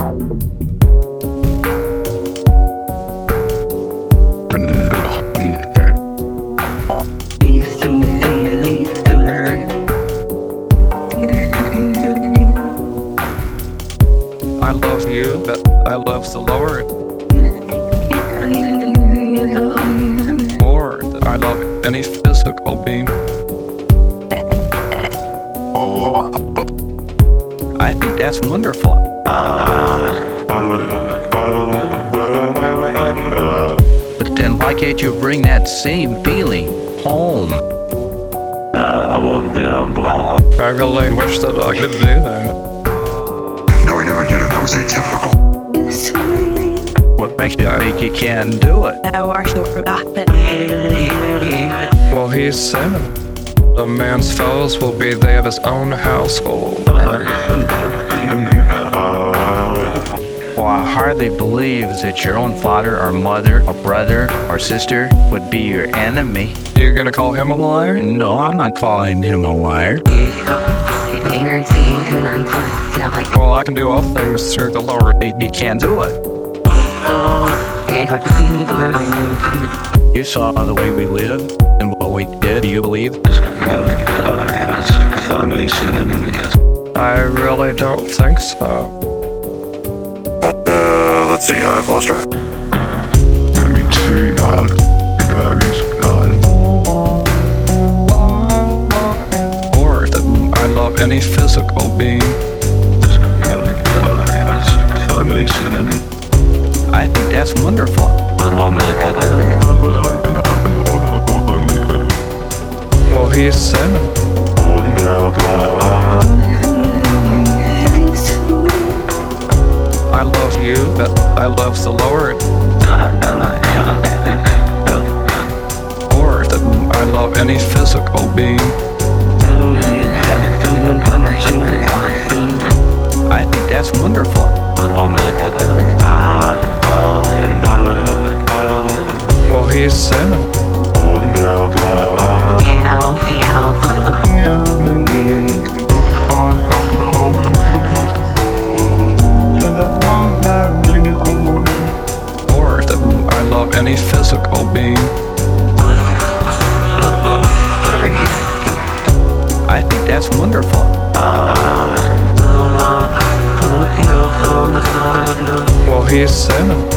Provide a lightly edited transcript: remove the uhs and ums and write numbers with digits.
I love you, but I love the Lord more than I love any physical being. I think that's wonderful. But then why can't you bring that same feeling home? I really wish that I could do that. No, I never did it. That was atypical. What makes you think you can do it? Well, he said the man's fellows will be they of his own household. Well, I hardly believe that your own father or mother or brother or sister would be your enemy. You're gonna call him a liar? No, I'm not calling him a liar. Well, I can do all things through the Lord. He can do it. You saw the way we lived and what we did. Do you believe? I really don't think so. Let's see, I've lost track. Let me see, God. Or that I love any physical being. I think that's wonderful. Well, he said I love you, but I love the Lord. Or that I love any physical being. I think that's wonderful. Well, he said or that I love any physical being. I think that's wonderful. Well, he said